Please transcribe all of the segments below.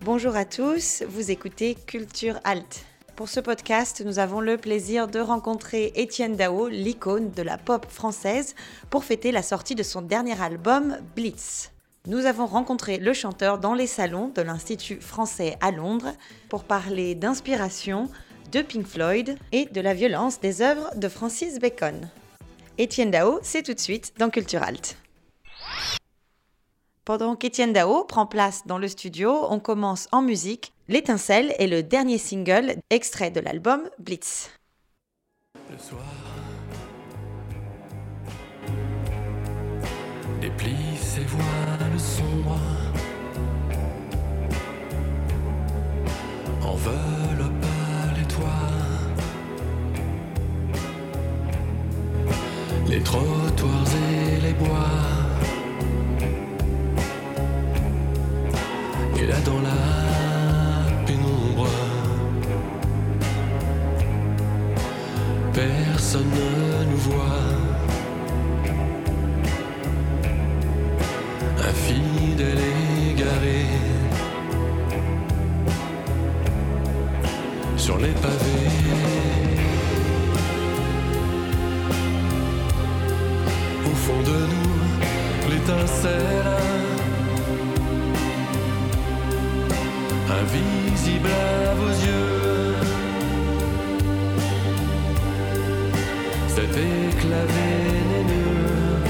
Bonjour à tous, vous écoutez Culture Alt. Pour ce podcast, nous avons le plaisir de rencontrer Etienne Dao, l'icône de la pop française, pour fêter la sortie de son dernier album, Blitz. Nous avons rencontré le chanteur dans les salons de l'Institut français à Londres pour parler d'inspiration, de Pink Floyd et de la violence des œuvres de Francis Bacon. Etienne Dao, c'est tout de suite dans Culture Alt. Pendant qu'Etienne Dao prend place dans le studio, on commence en musique. L'étincelle est le dernier single extrait de l'album Blitz. Le soir déplie ses voiles sombres, enveloppe les toits, les trottoirs et les bois. Et là dans la pénombre, personne ne nous voit. Infidèle égaré sur les pavés, au fond de nous l'étincelle invisible à vos yeux, cet éclat vénéneux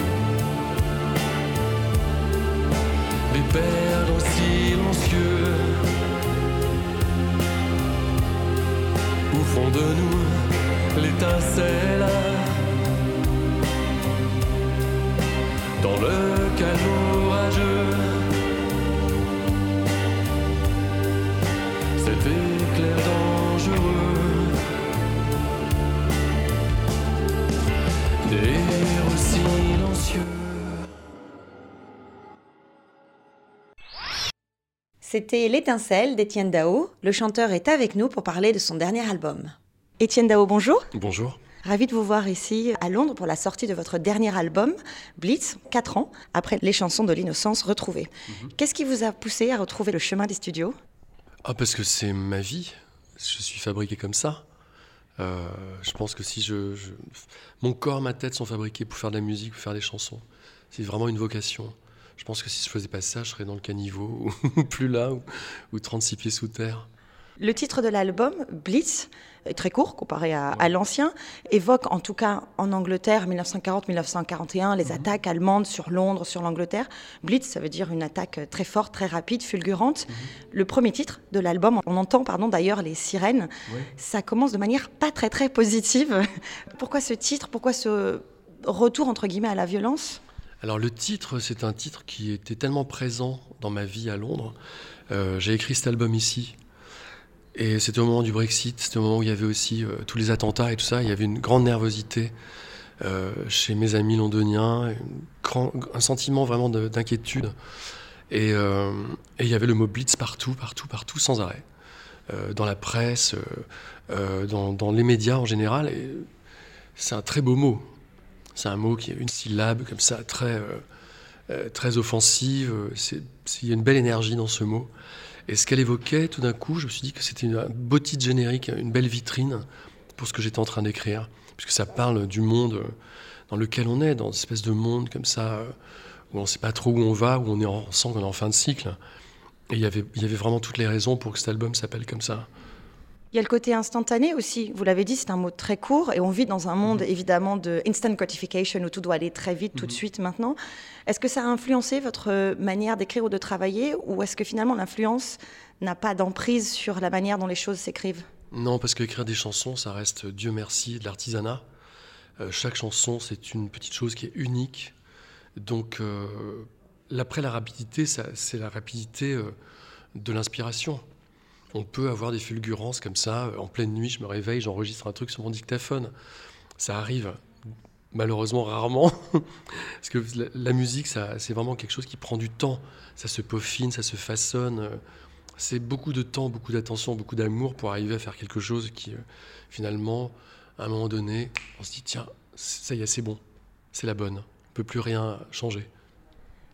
des perdants silencieux. Au fond de nous l'étincelle, dans le calme orageux, cet éclair dangereux des héros silencieux. C'était L'étincelle d'Etienne Dao. Le chanteur est avec nous pour parler de son dernier album. Etienne Dao, bonjour. Bonjour. Ravi de vous voir ici à Londres pour la sortie de votre dernier album, Blitz, 4 ans après les chansons de l'innocence retrouvées. Qu'est-ce qui vous a poussé à retrouver le chemin des studios ? Parce que c'est ma vie. Je suis fabriqué comme ça. Je pense que si mon corps, ma tête sont fabriqués pour faire de la musique, pour faire des chansons. C'est vraiment une vocation. Je pense que si je faisais pas ça, je serais dans le caniveau, ou plus là, ou 36 pieds sous terre. Le titre de l'album, Blitz, est très court comparé à l'ancien, évoque en tout cas en Angleterre, 1940-1941, les attaques allemandes sur Londres, sur l'Angleterre. Blitz, ça veut dire une attaque très forte, très rapide, fulgurante. Le premier titre de l'album, on entend d'ailleurs les sirènes, ça commence de manière pas très très positive. Pourquoi ce titre ? Pourquoi ce retour entre guillemets à la violence ? Alors le titre, c'est un titre qui était tellement présent dans ma vie à Londres. J'ai écrit cet album ici. Et c'était au moment du Brexit, c'était au moment où il y avait aussi tous les attentats et tout ça. Il y avait une grande nervosité chez mes amis londoniens, un sentiment vraiment d'inquiétude. Et il y avait le mot Blitz partout, sans arrêt. Dans la presse, dans les médias en général. Et c'est un très beau mot. C'est un mot qui a une syllabe comme ça, très offensive. Il y a une belle énergie dans ce mot. Et ce qu'elle évoquait, tout d'un coup, je me suis dit que c'était un beau titre générique, une belle vitrine pour ce que j'étais en train d'écrire. Puisque ça parle du monde dans lequel on est, dans une espèce de monde comme ça, où on ne sait pas trop où on va, où on sent qu'on est en fin de cycle. Et il y avait vraiment toutes les raisons pour que cet album s'appelle comme ça. Il y a le côté instantané aussi. Vous l'avez dit, c'est un mot très court et on vit dans un monde évidemment de instant gratification où tout doit aller très vite, tout de suite maintenant. Est-ce que ça a influencé votre manière d'écrire ou de travailler ou est-ce que finalement l'influence n'a pas d'emprise sur la manière dont les choses s'écrivent ? Non, parce qu'écrire des chansons, ça reste, Dieu merci, de l'artisanat. Chaque chanson, c'est une petite chose qui est unique. Donc, après la rapidité, c'est la rapidité de l'inspiration. On peut avoir des fulgurances comme ça, en pleine nuit, je me réveille, j'enregistre un truc sur mon dictaphone. Ça arrive, malheureusement, rarement. Parce que la musique, c'est vraiment quelque chose qui prend du temps. Ça se peaufine, ça se façonne. C'est beaucoup de temps, beaucoup d'attention, beaucoup d'amour pour arriver à faire quelque chose qui, finalement, à un moment donné, on se dit, tiens, ça y est, c'est bon, c'est la bonne. On ne peut plus rien changer.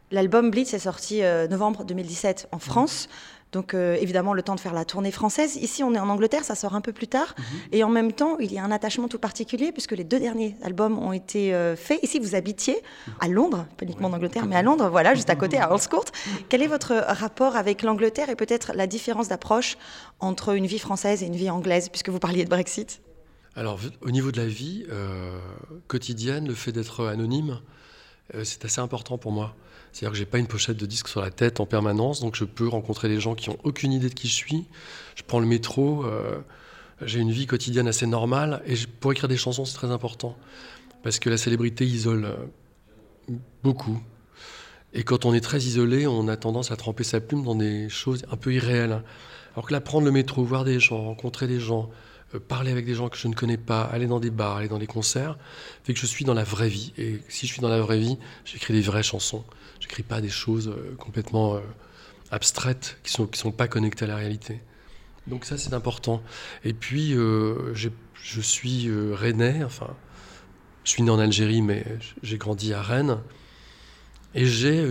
L'album Blitz est sorti novembre 2017 en France. Donc évidemment, le temps de faire la tournée française. Ici, on est en Angleterre, ça sort un peu plus tard. Et en même temps, il y a un attachement tout particulier puisque les 2 derniers albums ont été faits. Ici, vous habitiez à Londres, pas uniquement en Angleterre, mais à Londres, voilà, juste à côté, à Earl's Court. Quel est votre rapport avec l'Angleterre et peut-être la différence d'approche entre une vie française et une vie anglaise, puisque vous parliez de Brexit? Alors, au niveau de la vie quotidienne, le fait d'être anonyme, c'est assez important pour moi. C'est-à-dire que j'ai pas une pochette de disques sur la tête en permanence, donc je peux rencontrer des gens qui ont aucune idée de qui je suis. Je prends le métro, j'ai une vie quotidienne assez normale, et pour écrire des chansons, c'est très important. Parce que la célébrité isole beaucoup. Et quand on est très isolé, on a tendance à tremper sa plume dans des choses un peu irréelles. Alors que là, prendre le métro, voir des gens, rencontrer des gens, parler avec des gens que je ne connais pas, aller dans des bars, aller dans des concerts, fait que je suis dans la vraie vie. Et si je suis dans la vraie vie, j'écris des vraies chansons. J'écris pas des choses complètement abstraites, qui sont pas connectées à la réalité. Donc ça, c'est important. Et puis, je suis rennais, enfin, je suis né en Algérie, mais j'ai grandi à Rennes. Et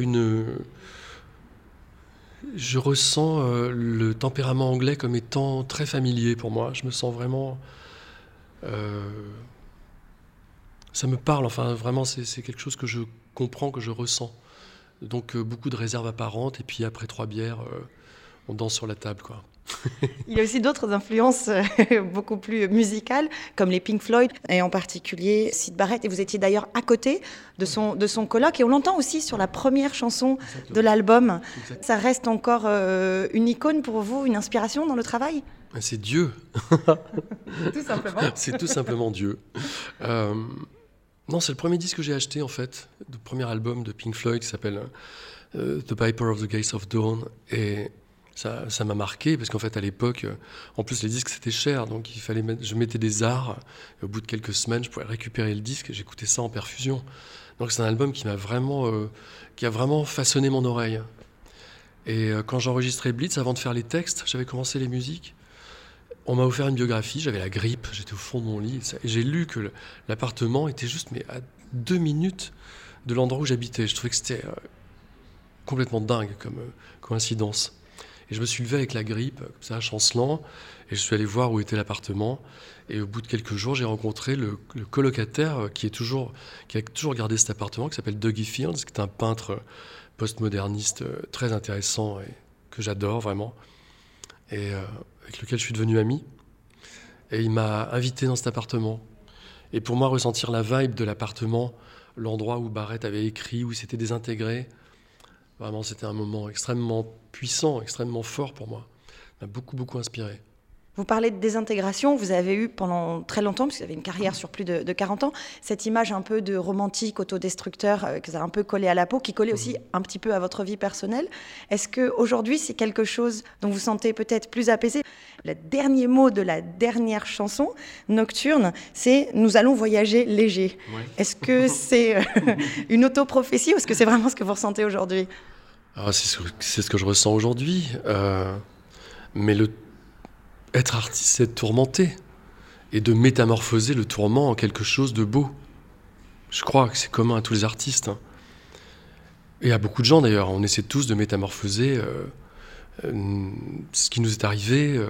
je ressens le tempérament anglais comme étant très familier pour moi. Je me sens vraiment... ça me parle, enfin vraiment c'est quelque chose que je comprends, que je ressens. Donc beaucoup de réserves apparentes, et puis après 3 bières, on danse sur la table, quoi. Il y a aussi d'autres influences beaucoup plus musicales, comme les Pink Floyd, et en particulier Syd Barrett. Et vous étiez d'ailleurs à côté de son colloque, et on l'entend aussi sur la première chanson de l'album. Exactement. Ça reste encore une icône pour vous, une inspiration dans le travail? C'est Dieu. Tout simplement. C'est tout simplement Dieu. Non, c'est le premier disque que j'ai acheté, en fait, le premier album de Pink Floyd, qui s'appelle The Piper of the Gates of Dawn. Et ça m'a marqué, parce qu'en fait, à l'époque, en plus, les disques, c'était cher, donc je mettais des arts, et au bout de quelques semaines, je pouvais récupérer le disque, et j'écoutais ça en perfusion. Donc c'est un album qui a vraiment façonné mon oreille. Et quand j'enregistrais Blitz, avant de faire les textes, j'avais commencé les musiques. On m'a offert une biographie, j'avais la grippe, j'étais au fond de mon lit, et j'ai lu que l'appartement était juste à 2 minutes de l'endroit où j'habitais. Je trouvais que c'était complètement dingue comme coïncidence. Et je me suis levé avec la grippe, comme ça, chancelant, et je suis allé voir où était l'appartement. Et au bout de quelques jours, j'ai rencontré le colocataire qui a toujours gardé cet appartement, qui s'appelle Dougie Fields, qui est un peintre postmoderniste très intéressant et que j'adore vraiment, et avec lequel je suis devenu ami. Et il m'a invité dans cet appartement. Et pour moi, ressentir la vibe de l'appartement, l'endroit où Barrett avait écrit, où il s'était désintégré, vraiment, c'était un moment extrêmement puissant, extrêmement fort pour moi. Ça m'a beaucoup, beaucoup inspiré. Vous parlez de désintégration, vous avez eu pendant très longtemps, parce que vous avez une carrière sur plus de 40 ans, cette image un peu de romantique, autodestructeur, que vous avez un peu collé à la peau, qui collait aussi un petit peu à votre vie personnelle. Est-ce qu'aujourd'hui, c'est quelque chose dont vous sentez peut-être plus apaisé? Le dernier mot de la dernière chanson, Nocturne, c'est « Nous allons voyager léger ». Ouais. Est-ce que c'est une autoprophétie ou est-ce que c'est vraiment ce que vous ressentez aujourd'hui? C'est ce que je ressens aujourd'hui. Mais être artiste, c'est de tourmenter et de métamorphoser le tourment en quelque chose de beau. Je crois que c'est commun à tous les artistes. Et à beaucoup de gens d'ailleurs. On essaie tous de métamorphoser ce qui nous est arrivé,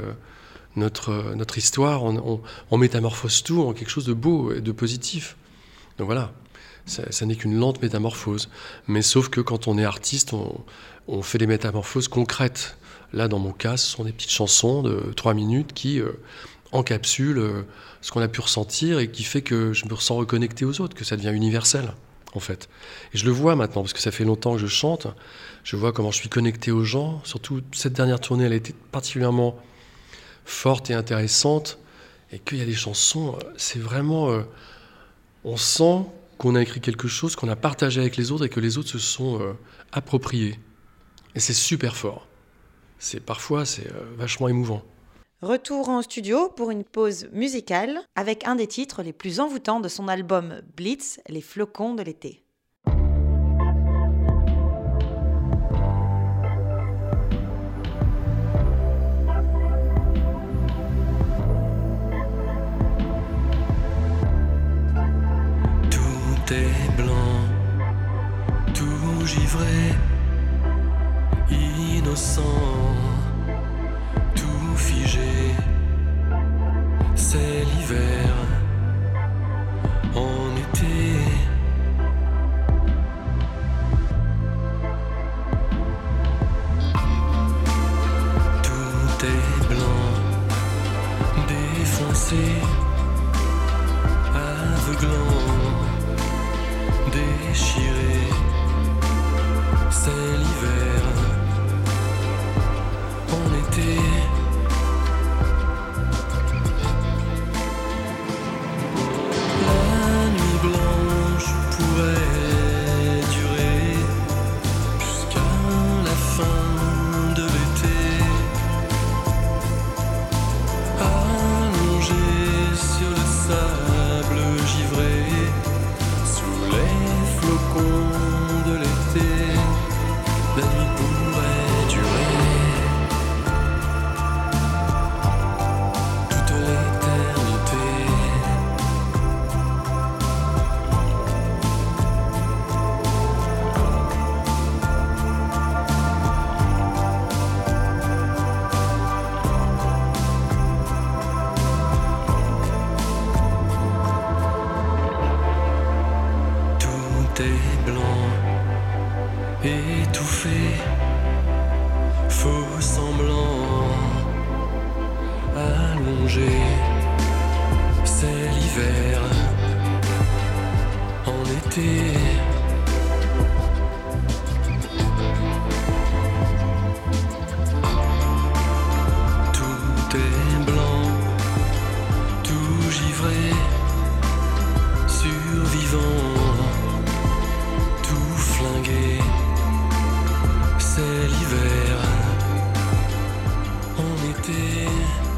notre histoire. On métamorphose tout en quelque chose de beau et de positif. Donc voilà, ça n'est qu'une lente métamorphose. Mais sauf que quand on est artiste, on fait des métamorphoses concrètes. Là, dans mon cas, ce sont des petites chansons de 3 minutes qui encapsulent ce qu'on a pu ressentir et qui fait que je me ressens reconnecté aux autres, que ça devient universel, en fait. Et je le vois maintenant, parce que ça fait longtemps que je chante. Je vois comment je suis connecté aux gens. Surtout, cette dernière tournée, elle a été particulièrement forte et intéressante. Et qu'il y a des chansons, c'est vraiment... on sent qu'on a écrit quelque chose, qu'on a partagé avec les autres et que les autres se sont appropriés. Et c'est super fort. Parfois, c'est vachement émouvant. Retour en studio pour une pause musicale avec un des titres les plus envoûtants de son album Blitz, Les flocons de l'été. Tout est blanc, tout givré. innocent, tout figé. C'est l'hiver, en été. Tout est blanc, défoncé, aveuglant, déchiré. C'est l'hiver, en été. La nuit blanche pourrait durer jusqu'à la fin de l'été. Allongé sur le sable givré, sous les flocons de l'été, la nuit pourrait durer toute l'éternité. Tout est blanc, étouffé, faux semblant, allongé. C'est l'hiver, en été. Tout est blanc, tout givré, survivant, tout flingué. C'est l'hiver, en été.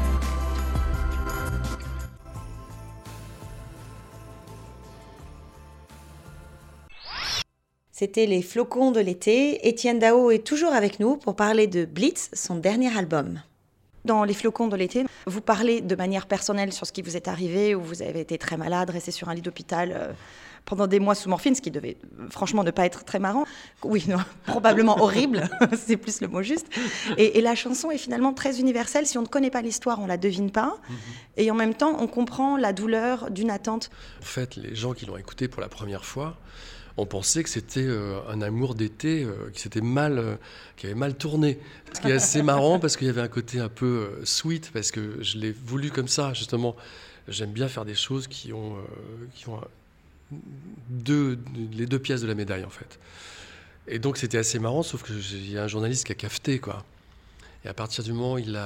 C'était les flocons de l'été. Etienne Dao est toujours avec nous pour parler de Blitz, son dernier album. Dans les flocons de l'été, vous parlez de manière personnelle sur ce qui vous est arrivé, où vous avez été très malade, resté sur un lit d'hôpital pendant des mois sous morphine, ce qui devait franchement ne pas être très marrant. Oui, non, probablement horrible, c'est plus le mot juste. Et la chanson est finalement très universelle. Si on ne connaît pas l'histoire, on ne la devine pas. Et en même temps, on comprend la douleur d'une attente. En fait, les gens qui l'ont écouté pour la première fois ont pensé que c'était un amour d'été qui avait mal tourné. Ce qui est assez marrant parce qu'il y avait un côté un peu sweet, parce que je l'ai voulu comme ça, justement. J'aime bien faire des choses qui ont les deux pièces de la médaille, en fait. Et donc c'était assez marrant, sauf qu'il y a un journaliste qui a cafeté, quoi. Et à partir du moment où il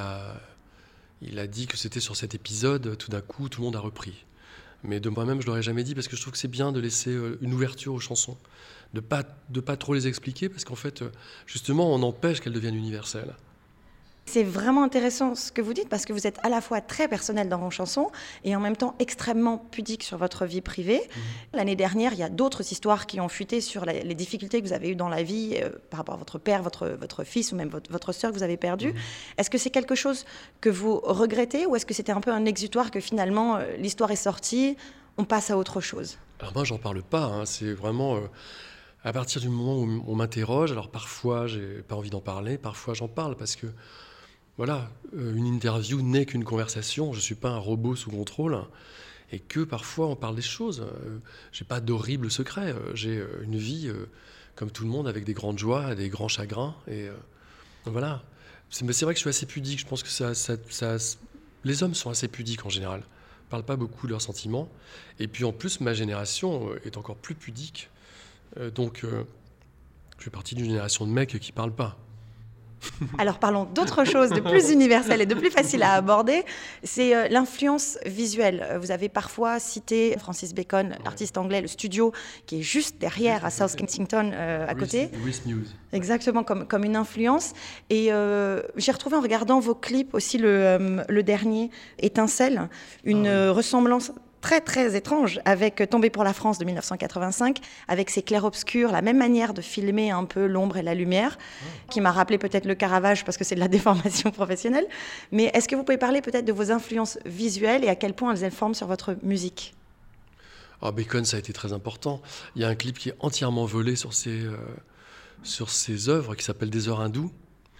a dit que c'était sur cet épisode, tout d'un coup, tout le monde a repris. Mais de moi-même, je ne l'aurais jamais dit, parce que je trouve que c'est bien de laisser une ouverture aux chansons, de pas trop les expliquer, parce qu'en fait, justement, on empêche qu'elles deviennent universelles. C'est vraiment intéressant ce que vous dites, parce que vous êtes à la fois très personnel dans vos chansons et en même temps extrêmement pudique sur votre vie privée. L'année dernière, il y a d'autres histoires qui ont fuité sur les difficultés que vous avez eues dans la vie par rapport à votre père, votre fils ou même votre sœur que vous avez perdue. Est-ce que c'est quelque chose que vous regrettez, ou est-ce que c'était un peu un exutoire, que finalement l'histoire est sortie, on passe à autre chose? Alors moi, j'en parle pas, hein. C'est vraiment... à partir du moment où on m'interroge, alors parfois, j'ai pas envie d'en parler, parfois j'en parle, parce que voilà, une interview n'est qu'une conversation, je ne suis pas un robot sous contrôle, et que parfois on parle des choses. Je n'ai pas d'horribles secrets, j'ai une vie comme tout le monde, avec des grandes joies, des grands chagrins, et voilà. C'est vrai que je suis assez pudique, je pense que les hommes sont assez pudiques en général, ne parlent pas beaucoup de leurs sentiments, et puis en plus ma génération est encore plus pudique, donc je fais partie d'une génération de mecs qui ne parlent pas. Alors parlons d'autre chose, de plus universel et de plus facile à aborder, c'est l'influence visuelle. Vous avez parfois cité Francis Bacon, l'artiste anglais, le studio qui est juste derrière à South Kensington, à côté. Exactement, comme une influence. Et j'ai retrouvé en regardant vos clips aussi le dernier, Étincelle, une ressemblance très très étrange avec Tomber pour la France de 1985, avec ses clairs-obscurs, la même manière de filmer un peu l'ombre et la lumière, qui m'a rappelé peut-être le Caravage parce que c'est de la déformation professionnelle. Mais est-ce que vous pouvez parler peut-être de vos influences visuelles et à quel point elles informent sur votre musique? Bacon, ça a été très important. Il y a un clip qui est entièrement volé sur ses œuvres, qui s'appelle Des heures hindoues,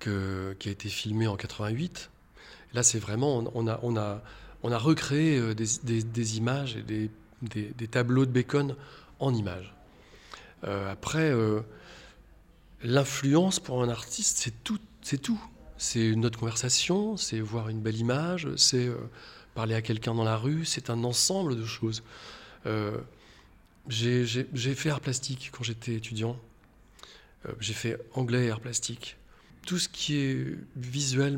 qui a été filmé en 88. Là, c'est vraiment, on a recréé des images et des tableaux de Bacon en images. Après, l'influence pour un artiste, c'est tout. C'est notre conversation, c'est voir une belle image, c'est parler à quelqu'un dans la rue, c'est un ensemble de choses. J'ai fait art plastique quand j'étais étudiant. J'ai fait anglais et art plastique. Tout ce qui est visuel,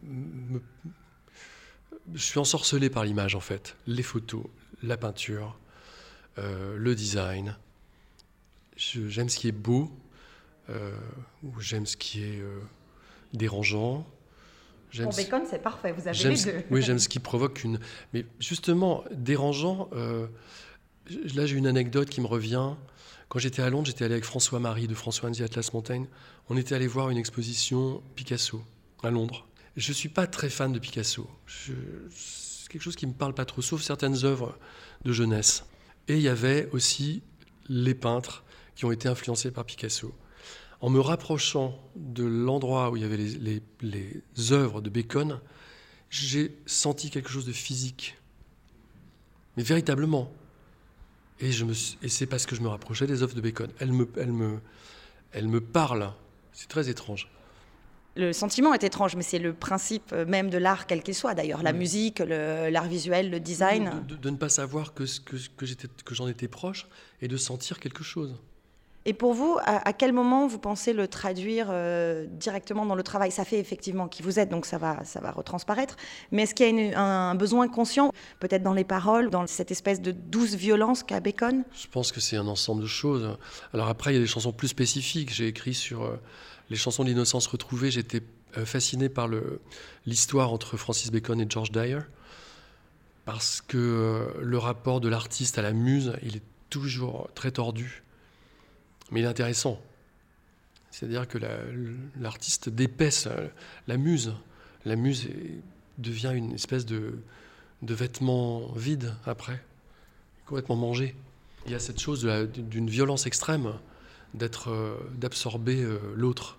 je suis ensorcelé par l'image en fait. Les photos, la peinture, le design. J'aime ce qui est beau, ou j'aime ce qui est dérangeant. Pour Bacon, c'est parfait, vous avez les deux. Oui, j'aime ce qui provoque une... Mais justement, dérangeant, là j'ai une anecdote qui me revient. Quand j'étais à Londres, j'étais allé avec François Marie de François and the Atlas Mountain. On était allé voir une exposition Picasso à Londres. Je ne suis pas très fan de Picasso. C'est quelque chose qui ne me parle pas trop, sauf certaines œuvres de jeunesse. Et il y avait aussi les peintres qui ont été influencés par Picasso. En me rapprochant de l'endroit où il y avait les œuvres de Bacon, j'ai senti quelque chose de physique. Mais véritablement. Et c'est parce que je me rapprochais des œuvres de Bacon. Elles me parlent. C'est très étrange. Le sentiment est étrange, mais c'est le principe même de l'art, quel qu'il soit d'ailleurs. La musique, l'art visuel, le design. De ne pas savoir que j'en étais proche et de sentir quelque chose. Et pour vous, à quel moment vous pensez le traduire directement dans le travail? Ça fait effectivement qui vous êtes, donc ça va retransparaître. Mais est-ce qu'il y a un besoin conscient, peut-être dans les paroles, dans cette espèce de douce violence qu'a Bacon? Je pense que c'est un ensemble de choses. Alors après, il y a des chansons plus spécifiques. J'ai écrit sur les chansons de l'innocence retrouvée. J'étais fasciné par l'histoire entre Francis Bacon et George Dyer. Parce que le rapport de l'artiste à la muse, il est toujours très tordu. Mais il est intéressant. C'est-à-dire que l'artiste dépaisse la muse. La muse devient une espèce de vêtement vide après, complètement mangé. Il y a cette chose d'une violence extrême d'absorber l'autre.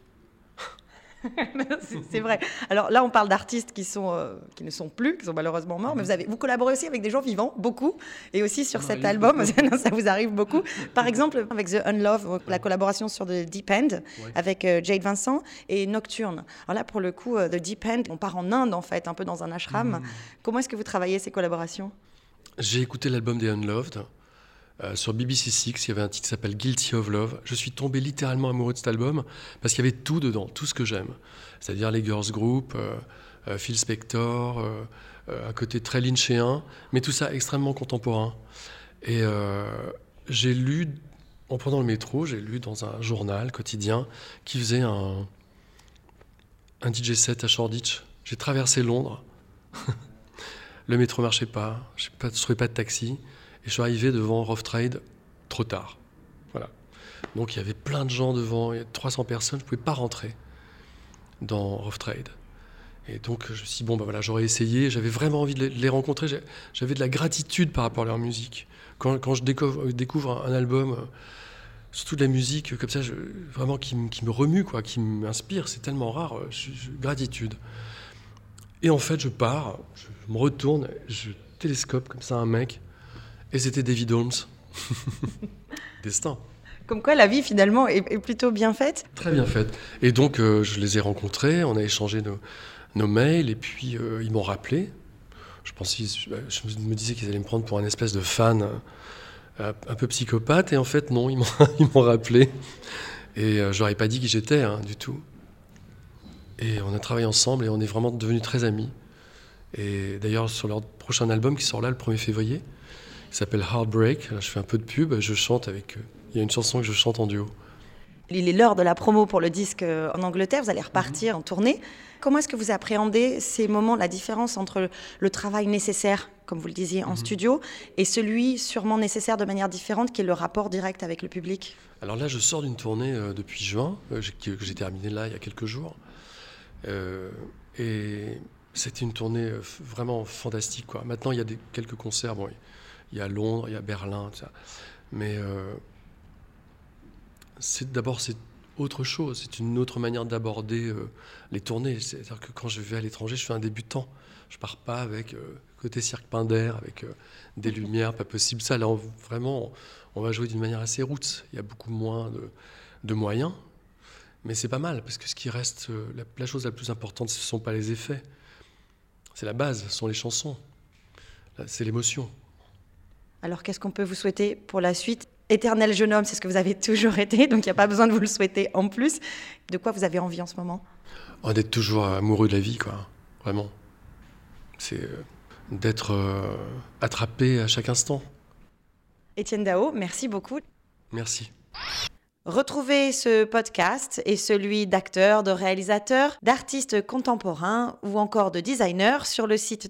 C'est vrai. Alors là, on parle d'artistes qui ne sont plus, qui sont malheureusement morts, mais vous collaborez aussi avec des gens vivants, beaucoup, et aussi sur cet album, ça vous arrive beaucoup. Par exemple, avec The Unlove, la collaboration sur The Deep End, avec Jade Vincent, et Nocturne. Alors là, pour le coup, The Deep End, on part en Inde, en fait, un peu dans un ashram. Comment est-ce que vous travaillez ces collaborations? J'ai écouté l'album des Unloved. Sur BBC Six, il y avait un titre qui s'appelle Guilty of Love. Je suis tombé littéralement amoureux de cet album parce qu'il y avait tout dedans, tout ce que j'aime. C'est-à-dire les girls group, Phil Spector, un côté très lynchéen, mais tout ça extrêmement contemporain. Et j'ai lu, en prenant le métro, j'ai lu dans un journal quotidien qui faisait un DJ set à Shoreditch. J'ai traversé Londres. Le métro ne marchait pas, je ne trouvais pas de taxi. Et je suis arrivé devant Rough Trade trop tard. Voilà. Donc il y avait plein de gens devant, il y a 300 personnes, je ne pouvais pas rentrer dans Rough Trade. Et donc je me suis dit, bon, ben voilà, j'aurais essayé, j'avais vraiment envie de les rencontrer, j'avais de la gratitude par rapport à leur musique. Quand je découvre un album, surtout de la musique comme ça, vraiment qui me remue, quoi, qui m'inspire, c'est tellement rare, gratitude. Et en fait, je pars, je me retourne, je télescope comme ça un mec. Et c'était David Holmes. Destin. Comme quoi la vie finalement est plutôt bien faite. Très bien faite. Et donc je les ai rencontrés, on a échangé nos mails et puis ils m'ont rappelé. Je me disais qu'ils allaient me prendre pour un espèce de fan un peu psychopathe et en fait non, ils m'ont rappelé. Et je leur ai pas dit qui j'étais du tout. Et on a travaillé ensemble et on est vraiment devenus très amis. Et d'ailleurs sur leur prochain album qui sort là le 1er février, qui s'appelle Heartbreak. Là, je fais un peu de pub, je chante avec eux. Il y a une chanson que je chante en duo. Il est l'heure de la promo pour le disque en Angleterre, vous allez repartir en tournée. Comment est-ce que vous appréhendez ces moments, la différence entre le travail nécessaire, comme vous le disiez, en studio, et celui sûrement nécessaire de manière différente, qui est le rapport direct avec le public? Alors là, je sors d'une tournée depuis juin, que j'ai terminée là il y a quelques jours. Et c'était une tournée vraiment fantastique, quoi. Maintenant, il y a quelques concerts, bon, il y a Londres, il y a Berlin, tout ça. Mais autre chose, c'est une autre manière d'aborder les tournées. C'est-à-dire que quand je vais à l'étranger, je suis un débutant. Je pars pas avec côté cirque Pinder, avec des lumières, pas possible. Ça, là, vraiment, on va jouer d'une manière assez roots. Il y a beaucoup moins de moyens, mais c'est pas mal, parce que ce qui reste, la chose la plus importante, ce ne sont pas les effets. C'est la base, ce sont les chansons. Là, c'est l'émotion. Alors, qu'est-ce qu'on peut vous souhaiter pour la suite ? Éternel jeune homme, c'est ce que vous avez toujours été, donc il n'y a pas besoin de vous le souhaiter en plus. De quoi vous avez envie en ce moment ? D'être toujours amoureux de la vie, quoi. Vraiment. C'est d'être attrapé à chaque instant. Étienne Daho, merci beaucoup. Merci. Retrouvez ce podcast et celui d'acteurs, de réalisateurs, d'artistes contemporains ou encore de designers sur le site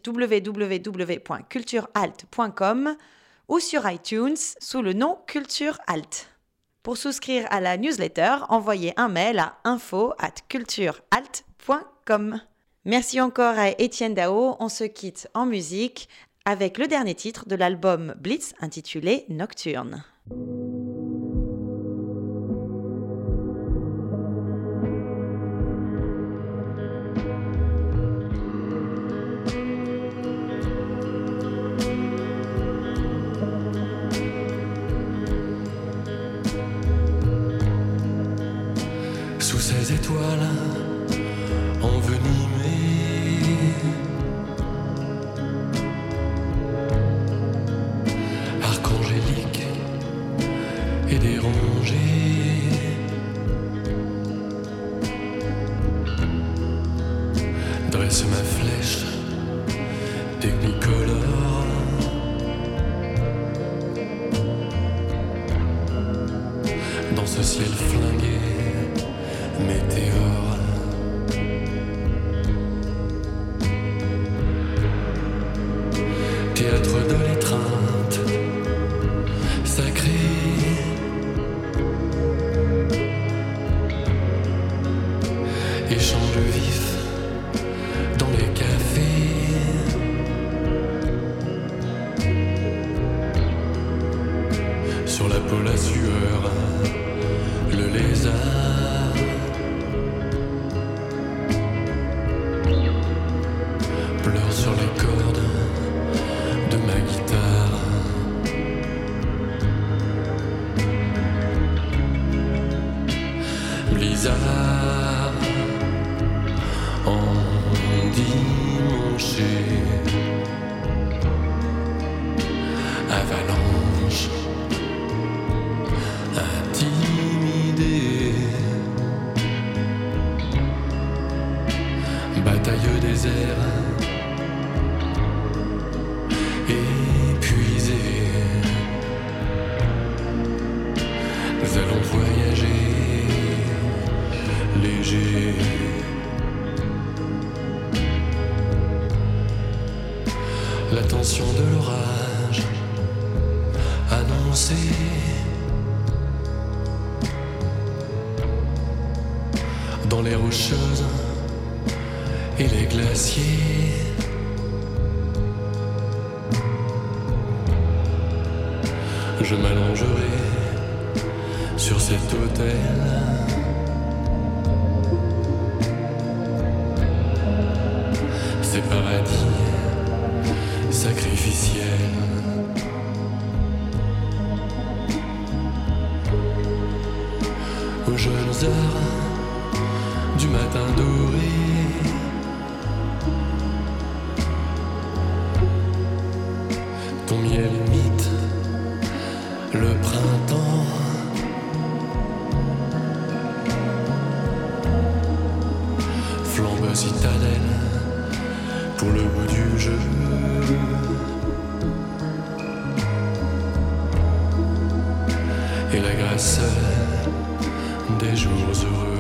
www.culturealt.com ou sur iTunes sous le nom Culture Alt. Pour souscrire à la newsletter, envoyez un mail à info@culturealt.com. Merci encore à Étienne Daho. On se quitte en musique avec le dernier titre de l'album Blitz intitulé Nocturne. Sous ces étoiles envenimées, archangélique et dérangé, dresse ma flèche technicolore, dans ce ciel flingué météore. Théâtre de l'étreinte sacrée, échange vif dans les cafés, sur la peau la sueur, le lézard, pleure sur les cordes de ma guitare. Blizzard endimanché, avalanche intimidée, bataille au désert, épuisé, nous allons voyager léger. La tension de l'orage annoncée, dans les rocheuses et les glaciers, je m'allongerai sur cet autel, ces paradis sacrificiels. Aux jeunes heures du matin doré, ton miel imite le printemps, flambe citadelle pour le bout du jeu. Et la grâce seule des jours heureux.